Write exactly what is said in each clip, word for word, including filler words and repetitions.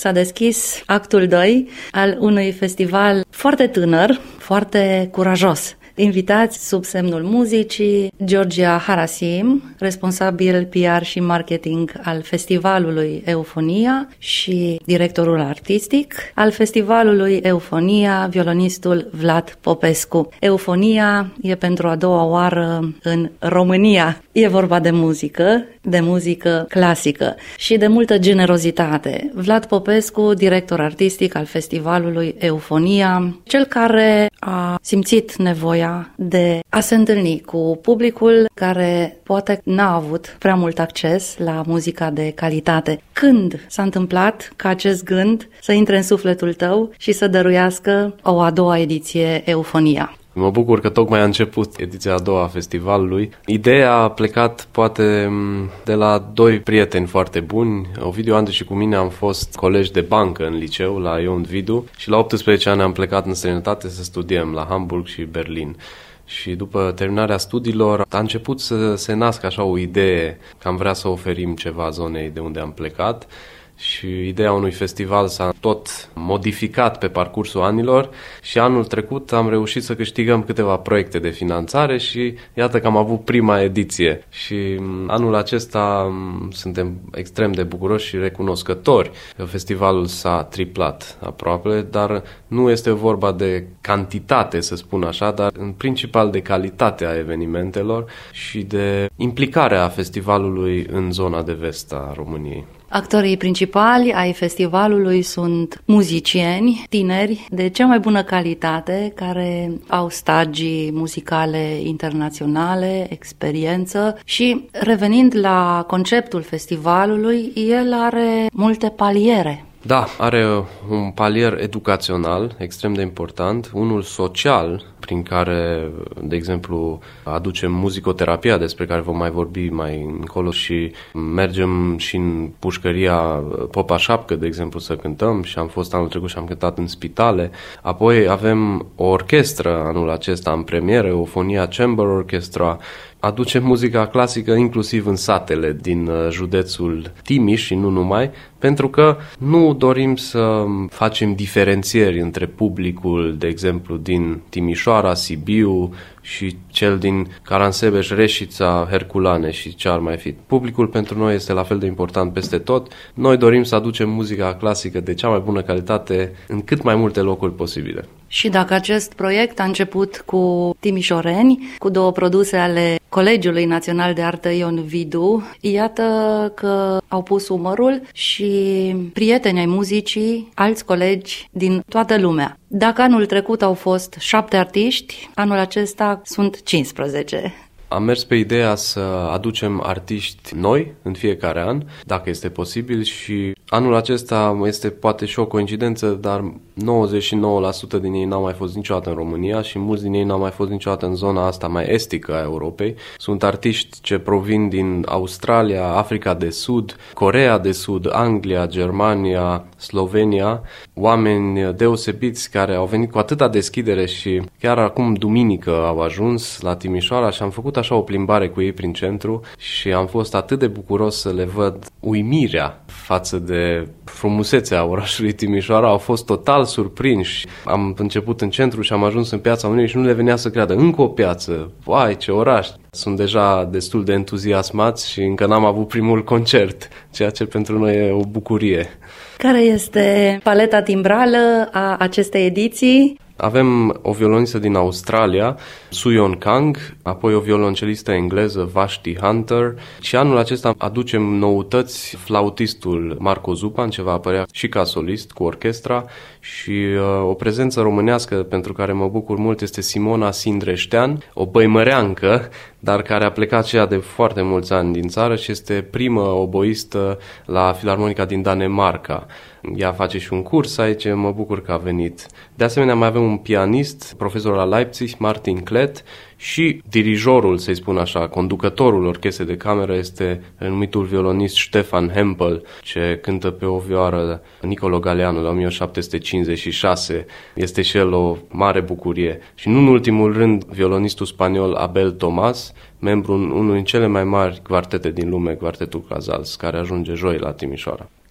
s-a deschis actul doi al unui festival foarte tânăr, foarte curajos. Invitați sub semnul muzicii Georgia Harasim, responsabil P R și marketing al festivalului Eufonia și directorul artistic al festivalului Eufonia, violonistul Vlad Popescu. Eufonia e pentru a doua oară în România. E vorba de muzică, de muzică clasică și de multă generozitate. Vlad Popescu, director artistic al festivalului Eufonia, cel care a simțit nevoia de a se întâlni cu publicul care poate n-a avut prea mult acces la muzica de calitate. Când s-a întâmplat ca acest gând să intre în sufletul tău și să dăruiască o a doua ediție Eufonia? Mă bucur că tocmai a început ediția a doua a festivalului. Ideea a plecat poate de la doi prieteni foarte buni. Ovidiu Andri și cu mine am fost colegi de bancă în liceu la Ion Vidu și la optsprezece ani am plecat în străinătate să studiem la Hamburg și Berlin. Și după terminarea studiilor a început să se nască așa o idee că am vrea să oferim ceva zonei de unde am plecat. Și ideea unui festival s-a tot modificat pe parcursul anilor și anul trecut am reușit să câștigăm câteva proiecte de finanțare și iată că am avut prima ediție. Și anul acesta suntem extrem de bucuroși și recunoscători că festivalul s-a triplat aproape, dar nu este vorba de cantitate, să spun așa, dar în principal de calitatea evenimentelor și de implicarea festivalului în zona de vest a României. Actorii principali ai festivalului sunt muzicieni tineri de cea mai bună calitate, care au stagii muzicale internaționale, experiență și, revenind la conceptul festivalului, el are multe paliere. Da, are un palier educațional extrem de important, unul social, prin care, de exemplu, aducem muzicoterapia, despre care vom mai vorbi mai încolo, și mergem și în pușcăria Popa Șapcă, de exemplu, să cântăm, și am fost anul trecut și am cântat în spitale. Apoi avem o orchestră anul acesta în premieră, Eufonia Chamber Orchestra. Aducem muzica clasică inclusiv în satele din județul Timiș și nu numai, pentru că nu dorim să facem diferențieri între publicul, de exemplu, din Timișoara, Sibiu și cel din Caransebeș, Reșița, Herculane și ce ar mai fi. Publicul pentru noi este la fel de important peste tot. Noi dorim să aducem muzica clasică de cea mai bună calitate în cât mai multe locuri posibile. Și dacă acest proiect a început cu timișoreni, cu două produse ale Colegiului Național de Artă Ion Vidu, iată că au pus umărul și prieteni ai muzicii, alți colegi din toată lumea. Dacă anul trecut au fost șapte artiști, anul acesta sunt cincisprezece. Am mers pe ideea să aducem artiști noi în fiecare an, dacă este posibil, și anul acesta este poate și o coincidență, dar nouăzeci și nouă la sută din ei n-au mai fost niciodată în România și mulți din ei n-au mai fost niciodată în zona asta mai estică a Europei. Sunt artiști ce provin din Australia, Africa de Sud, Coreea de Sud, Anglia, Germania, Slovenia, oameni deosebiți care au venit cu atâta deschidere și chiar acum duminică au ajuns la Timișoara și am făcut așa o plimbare cu ei prin centru și am fost atât de bucuros să le văd uimirea față de frumusețea orașului Timișoara. Au fost total surprinși. Am început în centru și am ajuns în Piața Unirii și nu le venea să creadă. Încă o piață! Vai, ce oraș! Sunt deja destul de entuziasmați și încă n-am avut primul concert, ceea ce pentru noi e o bucurie. Care este paleta timbrală a acestei ediții? Avem o violonistă din Australia, Suyon Kang, apoi o violoncelistă engleză, Vashti Hunter, și anul acesta aducem noutăți, flautistul Marco Zupan, ce va apărea și ca solist cu orchestra, și uh, o prezență românească pentru care mă bucur mult este Simona Sindreștean, o băimăreancă, dar care a plecat și ea de foarte mulți ani din țară și este primă oboistă la Filarmonica din Danemarca. Ea face și un curs aici, mă bucur că a venit. De asemenea, mai avem un pianist, profesor la Leipzig, Martin Klett, și dirijorul, să-i spun așa, conducătorul orchestrei de cameră este numitul violonist Ștefan Hempel, ce cântă pe o vioară Nicolo Galeano la o mie șapte sute cincizeci și șase. Este și el o mare bucurie. Și nu în ultimul rând, violonistul spaniol Abel Tomas, membru în unul din cele mai mari quartete din lume, Quartetul Casals, care ajunge joi la Timișoara.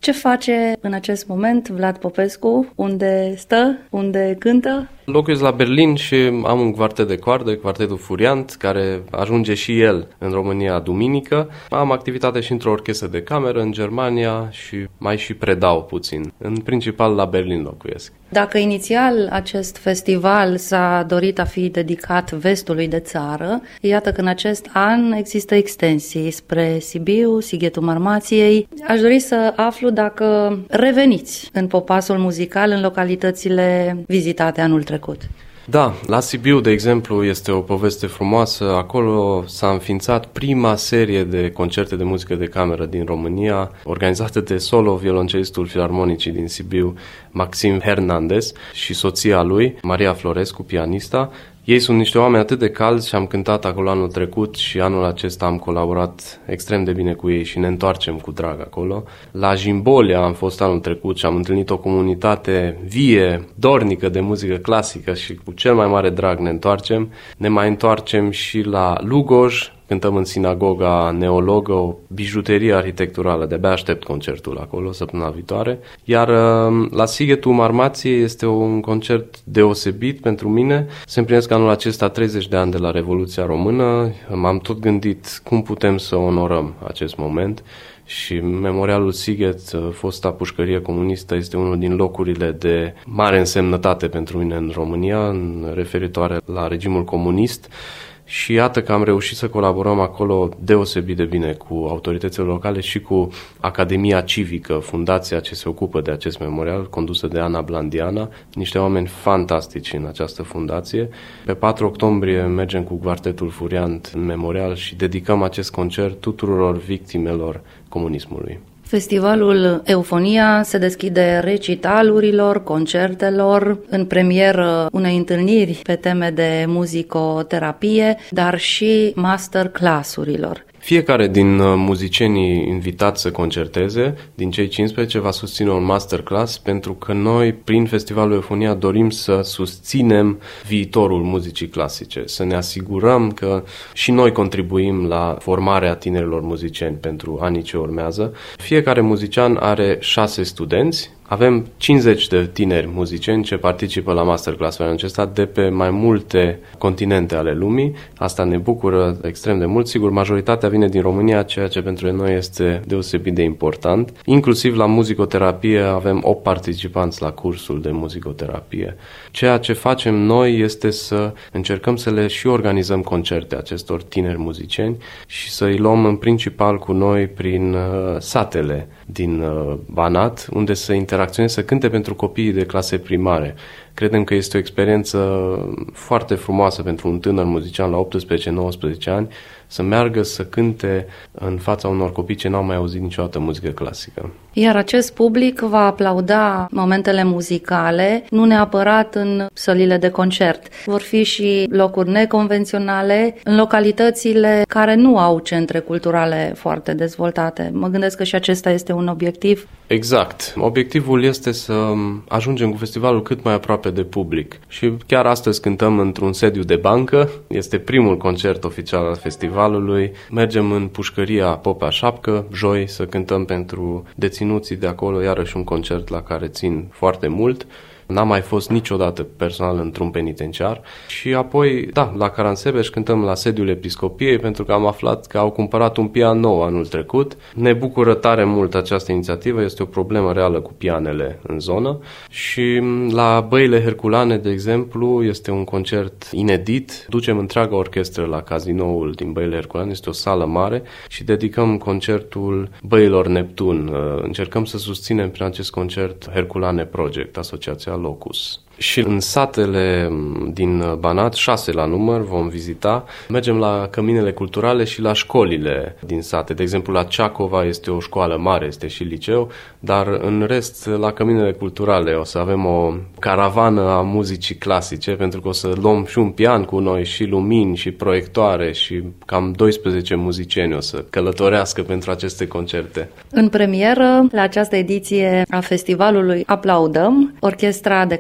Ce face în acest moment Vlad Popescu? Unde stă? Unde cântă? Locuiesc la Berlin și am un quartet de coardă, Quartetul Furiant, care ajunge și el în România duminică. Am activitate și într-o orchestră de cameră în Germania și mai și predau puțin. În principal la Berlin locuiesc. Dacă inițial acest festival s-a dorit a fi dedicat vestului de țară, iată că în acest an există extensii spre Sibiu, Sighetul Marmației. Aș dori să aflu dacă reveniți în popasul muzical în localitățile vizitate anul trecut. Da, la Sibiu, de exemplu, este o poveste frumoasă. Acolo s-a înființat prima serie de concerte de muzică de cameră din România, organizată de solo violoncelistul filarmonicii din Sibiu, Maxim Hernandez, și soția lui, Maria Florescu, pianista. Ei sunt niște oameni atât de calzi și am cântat acolo anul trecut și anul acesta am colaborat extrem de bine cu ei și ne întoarcem cu drag acolo. La Jimbolia am fost anul trecut și am întâlnit o comunitate vie, dornică de muzică clasică și cu cel mai mare drag ne întoarcem. Ne mai întoarcem și la Lugoj, cântăm în sinagoga neologă, o bijuterie arhitecturală, de-abia aștept concertul acolo săptămâna viitoare. Iar la Sighetul Marmației este un concert deosebit pentru mine. Se împlinesc anul acesta treizeci de ani de la Revoluția Română. M-am tot gândit cum putem să onorăm acest moment. Și Memorialul Sighet, fosta pușcărie comunistă, este unul din locurile de mare însemnătate pentru mine în România, în referitoare la regimul comunist. Și iată că am reușit să colaborăm acolo deosebit de bine cu autoritățile locale și cu Academia Civică, fundația ce se ocupă de acest memorial, condusă de Ana Blandiana, niște oameni fantastici în această fundație. Pe patru octombrie mergem cu Quartetul Furiant în memorial și dedicăm acest concert tuturor victimelor comunismului. Festivalul Eufonia se deschide recitalurilor, concertelor, în premieră unei întâlniri pe teme de muzicoterapie, dar și masterclass-urilor. Fiecare din muzicienii invitați să concerteze, din cei cincisprezece, va susține un masterclass, pentru că noi, prin Festivalul Eufonia, dorim să susținem viitorul muzicii clasice, să ne asigurăm că și noi contribuim la formarea tinerilor muzicieni pentru anii ce urmează. Fiecare muzician are șase studenți. Avem cincizeci de tineri muzicieni ce participă la masterclass-ul acesta de pe mai multe continente ale lumii. Asta ne bucură extrem de mult. Sigur, majoritatea vine din România, ceea ce pentru noi este deosebit de important. Inclusiv la muzicoterapie avem opt participanți la cursul de muzicoterapie. Ceea ce facem noi este să încercăm să le și organizăm concerte acestor tineri muzicieni și să îi luăm în principal cu noi prin uh, satele din uh, Banat, unde să interacționeze, să cânte pentru copiii de clase primare. Credem că este o experiență foarte frumoasă pentru un tânăr muzician la optsprezece nouăsprezece ani să meargă să cânte în fața unor copii ce n-au mai auzit niciodată muzică clasică. Iar acest public va aplauda momentele muzicale, nu neapărat în sălile de concert. Vor fi și locuri neconvenționale, în localitățile care nu au centre culturale foarte dezvoltate. Mă gândesc că și acesta este un obiectiv. Exact. Obiectivul este să ajungem cu festivalul cât mai aproape de public. Și chiar astăzi cântăm într-un sediu de bancă. Este primul concert oficial al festivalului. Mergem în pușcăria Popea Șapcă, joi, să cântăm pentru deținuții de acolo, iarăși un concert la care țin foarte mult. N-am mai fost niciodată personal într-un penitenciar. Și apoi, da, la Caransebeș cântăm la sediul Episcopiei, pentru că am aflat că au cumpărat un pian nou anul trecut. Ne bucură tare mult această inițiativă, este o problemă reală cu pianele în zonă. Și la Băile Herculane, de exemplu, este un concert inedit. Ducem întreaga orchestră la Cazinoul din Băile Herculane, este o sală mare și dedicăm concertul Băilor Neptun. Încercăm să susținem prin acest concert Herculane Project, asociația Locus. Și în satele din Banat, șase la număr, vom vizita. Mergem la căminele culturale și la școlile din sate. De exemplu, la Ceacova este o școală mare, este și liceu, dar în rest, la căminele culturale o să avem o caravană a muzicii clasice, pentru că o să luăm și un pian cu noi, și lumini, și proiectoare, și cam doisprezece muzicieni o să călătorească pentru aceste concerte. În premieră, la această ediție a festivalului, aplaudăm Orchestra de Cameră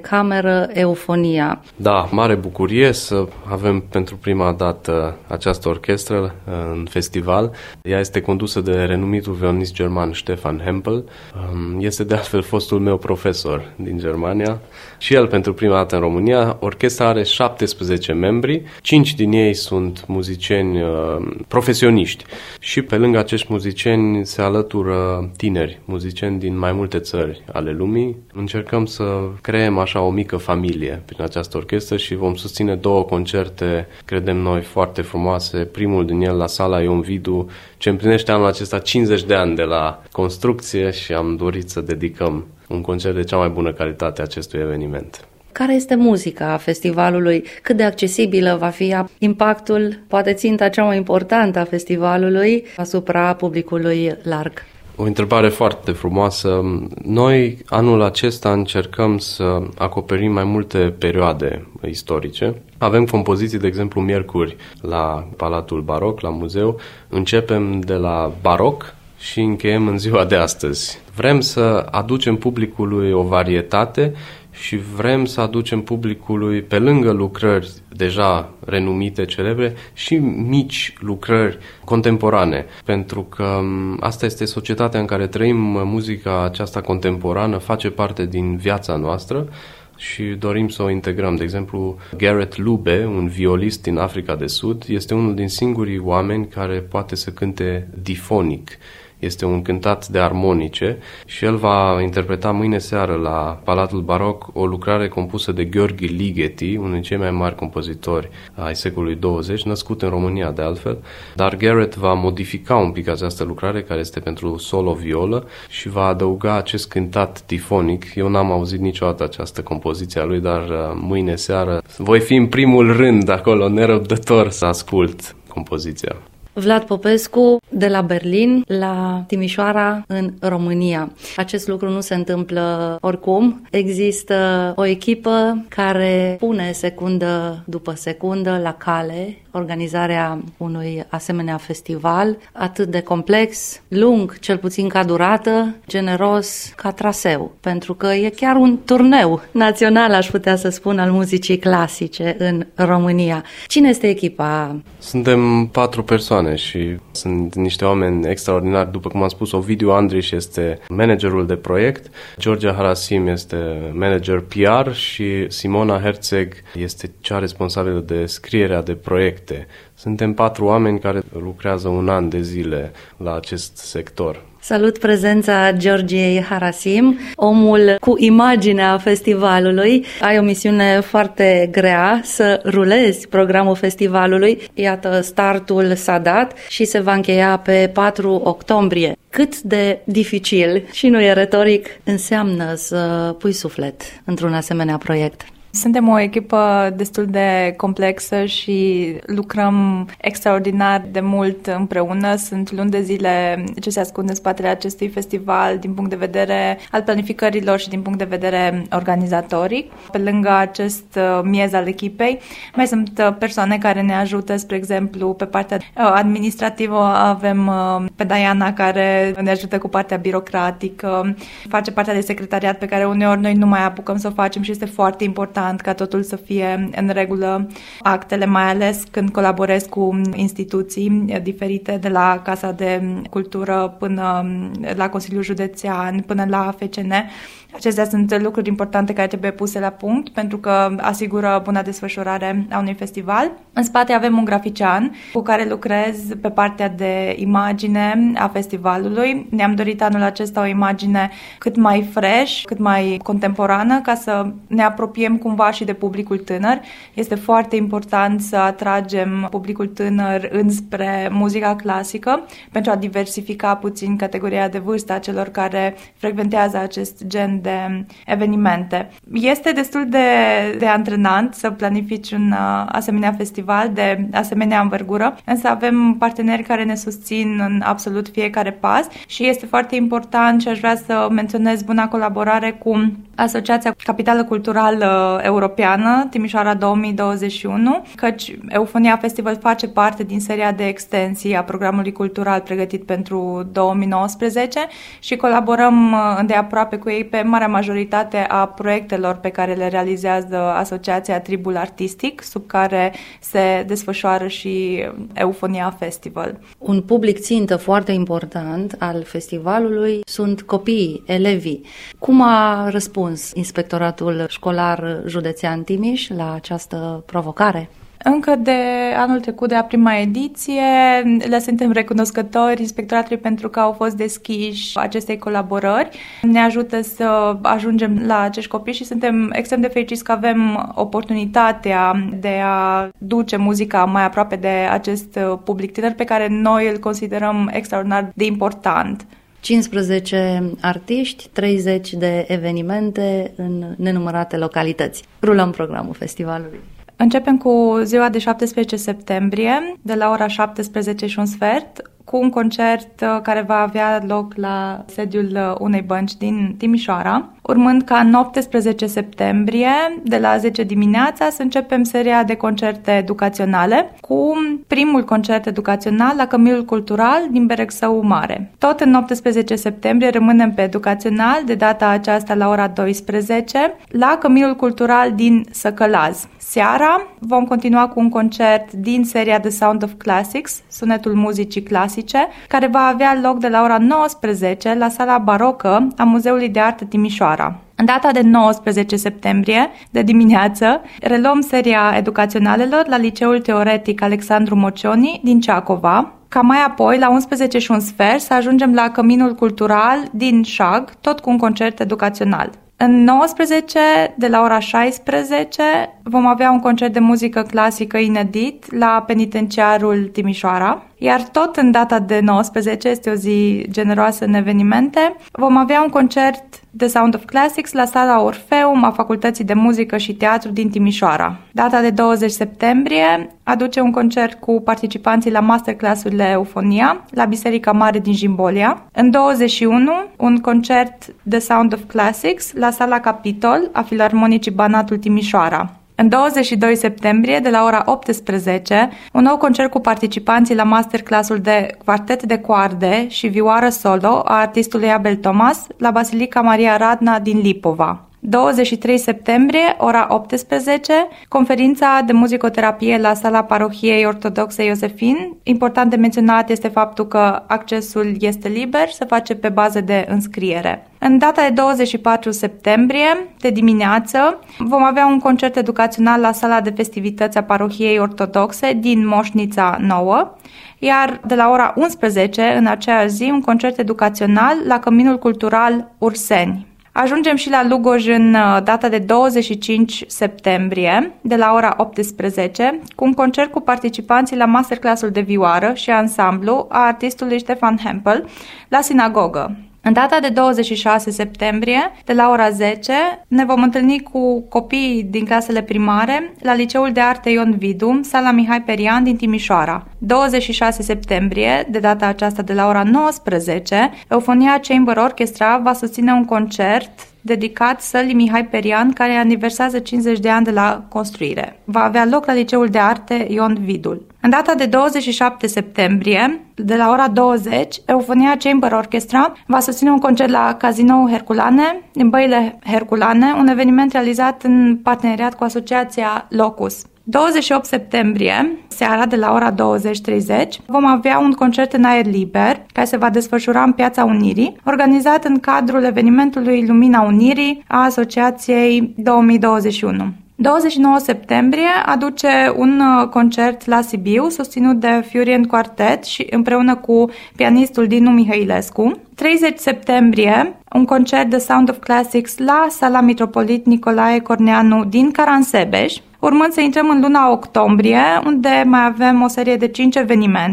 desfășoară Eufonia. Da, mare bucurie să avem pentru prima dată această orchestră în festival. Ea este condusă de renumitul violonist german Stefan Hempel. Este de altfel fostul meu profesor din Germania și el pentru prima dată în România. Orchestra are șaptesprezece membri, cinci din ei sunt muzicieni profesioniști și pe lângă acești muzicieni se alătură tineri, muzicieni din mai multe țări ale lumii. Încercăm să creăm așa o mică familie prin această orchestră și vom susține două concerte, credem noi, foarte frumoase. Primul din el la Sala Ion Vidu, ce împlinește anul acesta cincizeci de ani de la construcție și am dorit să dedicăm un concert de cea mai bună calitate acestui eveniment. Care este muzica festivalului? Cât de accesibilă va fi impactul, poate ținta cea mai importantă a festivalului asupra publicului larg? O întrebare foarte frumoasă. Noi anul acesta încercăm să acoperim mai multe perioade istorice. Avem compoziții, de exemplu, miercuri la Palatul Baroc, la muzeu. Începem de la baroc și încheiem în ziua de astăzi. Vrem să aducem publicului o varietate și vrem să aducem publicului, pe lângă lucrări deja renumite, celebre, și mici lucrări contemporane, pentru că asta este societatea în care trăim. Muzica aceasta contemporană face parte din viața noastră și dorim să o integrăm. De exemplu, Gareth Lube, un violist din Africa de Sud, este unul din singurii oameni care poate să cânte difonic. Este un cântat de armonice și el va interpreta mâine seară la Palatul Baroc o lucrare compusă de Gheorghe Ligeti, unul dintre cei mai mari compozitori ai secolului douăzeci, născut în România de altfel, dar Gareth va modifica un pic această lucrare, care este pentru solo-violă, și va adăuga acest cântat difonic. Eu n-am auzit niciodată această compoziție a lui, dar mâine seară voi fi în primul rând acolo, nerăbdător să ascult compoziția. Vlad Popescu, de la Berlin la Timișoara, în România. Acest lucru nu se întâmplă oricum. Există o echipă care pune secundă după secundă la cale organizarea unui asemenea festival atât de complex, lung, cel puțin ca durată, generos ca traseu, pentru că e chiar un turneu național, aș putea să spun, al muzicii clasice în România. Cine este echipa? Suntem patru persoane și sunt niște oameni extraordinari. După cum am spus, Ovidiu Andriș este managerul de proiect, Georgia Harasim este manager P R și Simona Herzeg este cea responsabilă de scrierea de proiecte. Suntem patru oameni care lucrează un an de zile la acest sector. Salut prezența Georgiei Harasim, omul cu imaginea festivalului. Ai o misiune foarte grea să rulezi programul festivalului. Iată, startul s-a dat și se va încheia pe patru octombrie. Cât de dificil, și nu e retoric, înseamnă să pui suflet într-un asemenea proiect? Suntem o echipă destul de complexă și lucrăm extraordinar de mult împreună. Sunt luni de zile ce se ascund în spatele acestui festival din punct de vedere al planificărilor și din punct de vedere organizatoric. Pe lângă acest miez al echipei, mai sunt persoane care ne ajută, spre exemplu, pe partea administrativă avem pe Diana care ne ajută cu partea birocratică, face partea de secretariat pe care uneori noi nu mai apucăm să o facem și este foarte important ca totul să fie în regulă, actele, mai ales când colaborez cu instituții diferite, de la Casa de Cultură până la Consiliul Județean, până la F C N. Acestea sunt lucruri importante care trebuie puse la punct pentru că asigură buna desfășurare a unui festival. În spate avem un grafician cu care lucrez pe partea de imagine a festivalului. Ne-am dorit anul acesta o imagine cât mai fresh, cât mai contemporană, ca să ne apropiem cumva și de publicul tânăr. Este foarte important să atragem publicul tânăr înspre muzica clasică pentru a diversifica puțin categoria de vârstă a celor care frecventează acest gen de evenimente. Este destul de, de antrenant să planifici un uh, asemenea festival de asemenea învergură, însă avem parteneri care ne susțin în absolut fiecare pas și este foarte important și aș vrea să menționez buna colaborare cu Asociația Capitală Culturală Europeană Timișoara două mii douăzeci și unu, căci Eufonia Festival face parte din seria de extensii a programului cultural pregătit pentru două mii nouăsprezece și colaborăm îndeaproape cu ei pe marea majoritate a proiectelor pe care le realizează Asociația Tribul Artistic, sub care se desfășoară și Eufonia Festival. Un public țintă foarte important al festivalului sunt copiii, elevii. Cum a răspuns Inspectoratul Școlar Județean Timiș la această provocare? Încă de anul trecut, de la prima ediție, le suntem recunoscători Inspectoratului pentru că au fost deschiși acestei colaborări. Ne ajută să ajungem la acești copii și suntem extrem de fericiți că avem oportunitatea de a duce muzica mai aproape de acest public tânăr pe care noi îl considerăm extraordinar de important. cincisprezece artiști, treizeci de evenimente în nenumărate localități. Rulăm programul festivalului. Începem cu ziua de șaptesprezece septembrie, de la ora șaptesprezece și un sfert, cu un concert care va avea loc la sediul unei bănci din Timișoara, urmând ca în optsprezece septembrie, de la zece dimineața, să începem seria de concerte educaționale, cu primul concert educațional la Căminul Cultural din Beregsău Mare. Tot în optsprezece septembrie rămânem pe educațional, de data aceasta la ora douăsprezece, la Căminul Cultural din Săcălaz. Seara vom continua cu un concert din seria The Sound of Classics, Sunetul Muzicii Clasice, care va avea loc de la ora nouăsprezece la sala barocă a Muzeului de Artă Timișoara. În data de nouăsprezece septembrie, de dimineață, reluăm seria educaționalelor la Liceul Teoretic Alexandru Mocioni din Ceacova, ca mai apoi, la unsprezece și un sfert, să ajungem la Căminul Cultural din Șag, tot cu un concert educațional. În nouăsprezece, de la ora șaisprezece, vom avea un concert de muzică clasică inedit la Penitenciarul Timișoara, iar tot în data de nouăsprezece, este o zi generoasă în evenimente, vom avea un concert de Sound of Classics la sala Orfeum a Facultății de Muzică și Teatru din Timișoara. Data de douăzeci septembrie aduce un concert cu participanții la masterclass-urile Eufonia la Biserica Mare din Jimbolia. În douăzeci și unu, un concert de Sound of Classics la sala Capitol a Filarmonicii Banatul Timișoara. În douăzeci și doi septembrie, de la ora optsprezece, un nou concert cu participanții la masterclassul de quartet de coarde și vioară solo a artistului Abel Thomas la Basilica Maria Radna din Lipova. douăzeci și trei septembrie, ora optsprezece, conferința de muzicoterapie la sala Parohiei Ortodoxe Iosefin. Important de menționat este faptul că accesul este liber, se face pe bază de înscriere. În data de douăzeci și patru septembrie, de dimineață, vom avea un concert educațional la sala de festivități a Parohiei Ortodoxe din Moșnița Nouă, iar de la ora unsprezece, în aceeași zi, un concert educațional la Căminul Cultural Urseni. Ajungem și la Lugoj în data de douăzeci și cinci septembrie, de la ora optsprezece, cu un concert cu participanții la masterclassul de vioară și ansamblu a artistului Ștefan Hempel la sinagogă. În data de douăzeci și șase septembrie, de la ora zece, ne vom întâlni cu copiii din clasele primare la Liceul de Arte Ion Vidu, sala Mihai Perian din Timișoara. douăzeci și șase septembrie, de data aceasta de la ora nouăsprezece, Eufonia Chamber Orchestra va susține un concert dedicat sălii Mihai Perian, care aniversează cincizeci de ani de la construire. Va avea loc la Liceul de Arte Ion Vidul. În data de douăzeci și șapte septembrie, de la ora douăzeci, Eufonia Chamber Orchestra va susține un concert la Casinoul Herculane, din Băile Herculane, un eveniment realizat în parteneriat cu Asociația Locus. douăzeci și opt septembrie, seara de la ora douăzeci treizeci, vom avea un concert în aer liber care se va desfășura în Piața Unirii, organizat în cadrul evenimentului Lumina Unirii a Asociației două mii douăzeci și unu. douăzeci și nouă septembrie aduce un concert la Sibiu, susținut de Furian Quartet și împreună cu pianistul Dinu Mihailescu. treizeci septembrie, un concert de Sound of Classics la Sala Mitropolit Nicolae Corneanu din Caransebeș, urmând să intrăm în luna octombrie, unde mai avem o serie de cinci evenimente.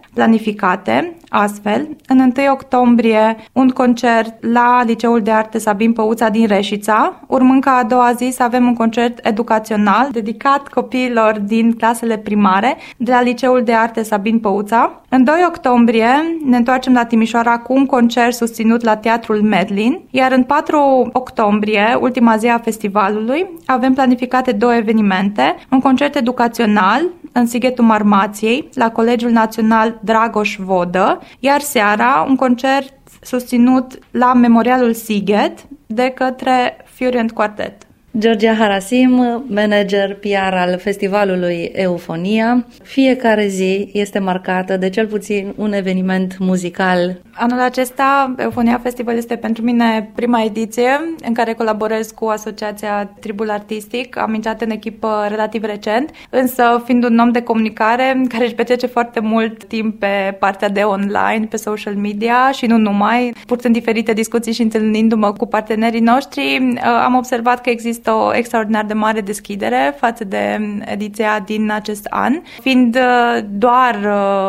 planificate astfel. În întâi octombrie un concert la Liceul de Arte Sabin Păuța din Reșița, urmând ca a doua zi să avem un concert educațional dedicat copiilor din clasele primare de la Liceul de Arte Sabin Păuța. În doi octombrie ne întoarcem la Timișoara cu un concert susținut la Teatrul Medlin, iar în patru octombrie, ultima zi a festivalului, avem planificate două evenimente, un concert educațional în Sighetul Marmației, la Colegiul Național Dragoș Vodă, iar seara un concert susținut la Memorialul Sighet de către Furient Quartet. Georgia Harasim, manager P R al festivalului Eufonia. Fiecare zi este marcată de cel puțin un eveniment muzical. Anul acesta, Eufonia Festival este pentru mine prima ediție în care colaborez cu Asociația Tribul Artistic. Am intrat în echipă relativ recent, însă fiind un om de comunicare care își petrece foarte mult timp pe partea de online, pe social media și nu numai, purtând diferite discuții și întâlnindu-mă cu partenerii noștri, am observat că există o extraordinar de mare deschidere față de ediția din acest an. Fiind doar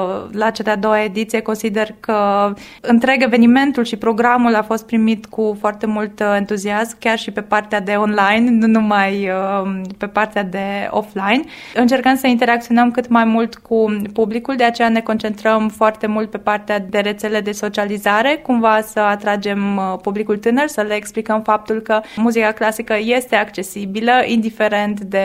la cea de-a doua ediție, consider că întreg evenimentul și programul a fost primit cu foarte mult entuziasm, chiar și pe partea de online, nu numai pe partea de offline. Încercăm să interacționăm cât mai mult cu publicul, de aceea ne concentrăm foarte mult pe partea de rețele de socializare, cumva să atragem publicul tânăr, să le explicăm faptul că muzica clasică este accesibilă, indiferent de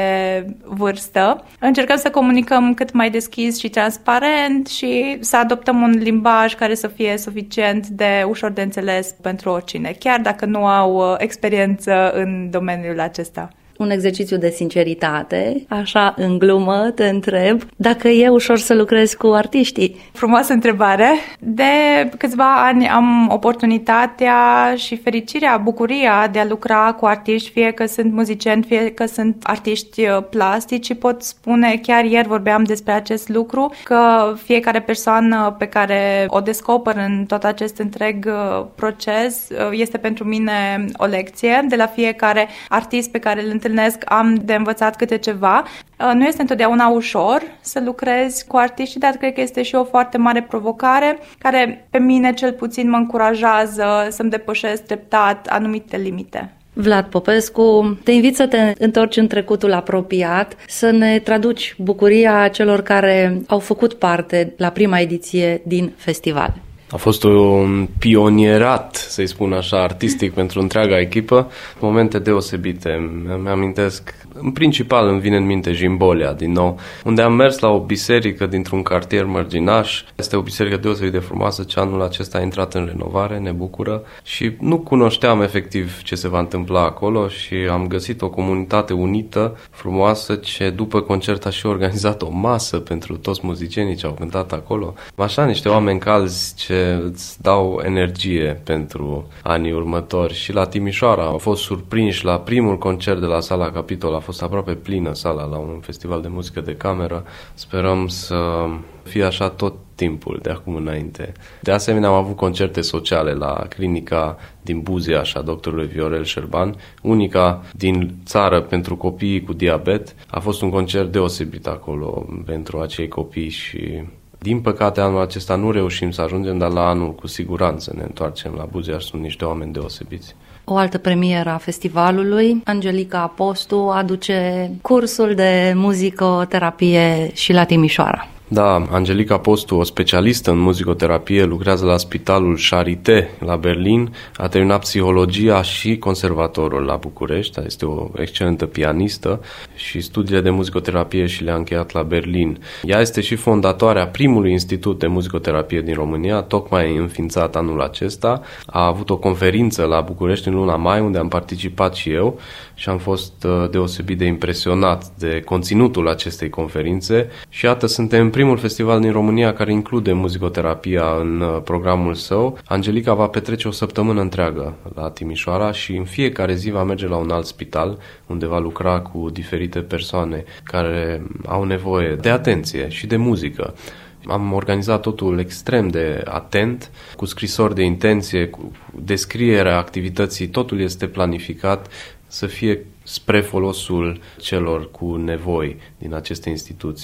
vârstă. Încercăm să comunicăm cât mai deschis și transparent și să adoptăm un limbaj care să fie suficient de ușor de înțeles pentru oricine, chiar dacă nu au experiență în domeniul acesta. Un exercițiu de sinceritate, așa în glumă te întreb dacă e ușor să lucrezi cu artiștii. Frumoasă întrebare. De câțiva ani am oportunitatea și fericirea, bucuria de a lucra cu artiști, fie că sunt muzicieni, fie că sunt artiști plastici, și pot spune, chiar ieri vorbeam despre acest lucru, că fiecare persoană pe care o descoper în tot acest întreg proces este pentru mine o lecție. De la fiecare artist pe care îl întâlnesc am de învățat câte ceva. Nu este întotdeauna ușor să lucrezi cu artiști, dar cred că este și o foarte mare provocare care pe mine cel puțin mă încurajează să-mi depășesc treptat anumite limite. Vlad Popescu, te invit să te întorci în trecutul apropiat, să ne traduci bucuria celor care au făcut parte la prima ediție din festival. A fost un pionierat, să-i spun așa, artistic pentru întreaga echipă. Momente deosebite. Îmi amintesc, în principal îmi vine în minte Jimbolia, din nou, unde am mers la o biserică dintr-un cartier mărginaș. Este o biserică deosebit de frumoasă, ce anul acesta a intrat în renovare, ne bucură. Și nu cunoșteam efectiv ce se va întâmpla acolo și am găsit o comunitate unită, frumoasă, ce după concert a și organizat o masă pentru toți muzicienii ce au cântat acolo. Așa, niște oameni calzi ce îți dau energie pentru anii următori. Și la Timișoara au fost surprinși la primul concert de la Sala Capitol. A fost aproape plină sala la un festival de muzică de cameră. Sperăm să fie așa tot timpul de acum înainte. De asemenea, am avut concerte sociale la clinica din Buziaș a doctorului Viorel Șerban, unica din țară pentru copiii cu diabet. A fost un concert deosebit acolo pentru acei copii și din păcate anul acesta nu reușim să ajungem, dar la anul cu siguranță ne întoarcem la Buziaș, sunt niște oameni deosebiți. O altă premieră a festivalului, Angelica Apostu aduce cursul de muzicoterapie și la Timișoara. Da, Angelica Postu, o specialistă în muzicoterapie, lucrează la Spitalul Charité la Berlin, a terminat psihologia și conservatorul la București, este o excelentă pianistă și studiile de muzicoterapie și le-a încheiat la Berlin. Ea este și fondatoarea primului institut de muzicoterapie din România, tocmai înființat anul acesta. A avut o conferință la București în luna mai, unde am participat și eu și am fost deosebit de impresionat de conținutul acestei conferințe și iată, suntem primul festival din România care include muzicoterapia în programul său. Angelica va petrece o săptămână întreagă la Timișoara și în fiecare zi va merge la un alt spital unde va lucra cu diferite persoane care au nevoie de atenție și de muzică. Am organizat totul extrem de atent, cu scrisori de intenție, cu descrierea activității, totul este planificat să fie spre folosul celor cu nevoi din aceste instituții.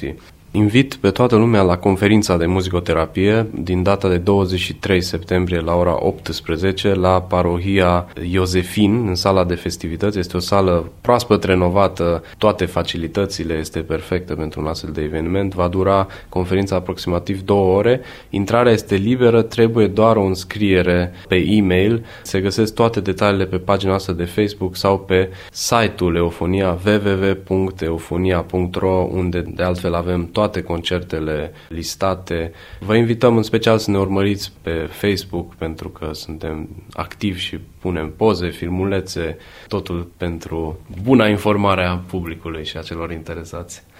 Invit pe toată lumea la conferința de muzicoterapie din data de douăzeci și trei septembrie la ora optsprezece la parohia Iosefin, în sala de festivități. Este o sală proaspăt renovată, toate facilitățile, este perfectă pentru un astfel de eveniment. Va dura conferința aproximativ două ore. Intrarea este liberă, trebuie doar o înscriere pe e-mail. Se găsesc toate detaliile pe pagina noastră de Facebook sau pe site-ul Eufonia w w w punct eufonia punct r o, unde de altfel avem toate concertele listate. Vă invităm în special să ne urmăriți pe Facebook pentru că suntem activi și punem poze, filmulețe, totul pentru buna informare a publicului și a celor interesați.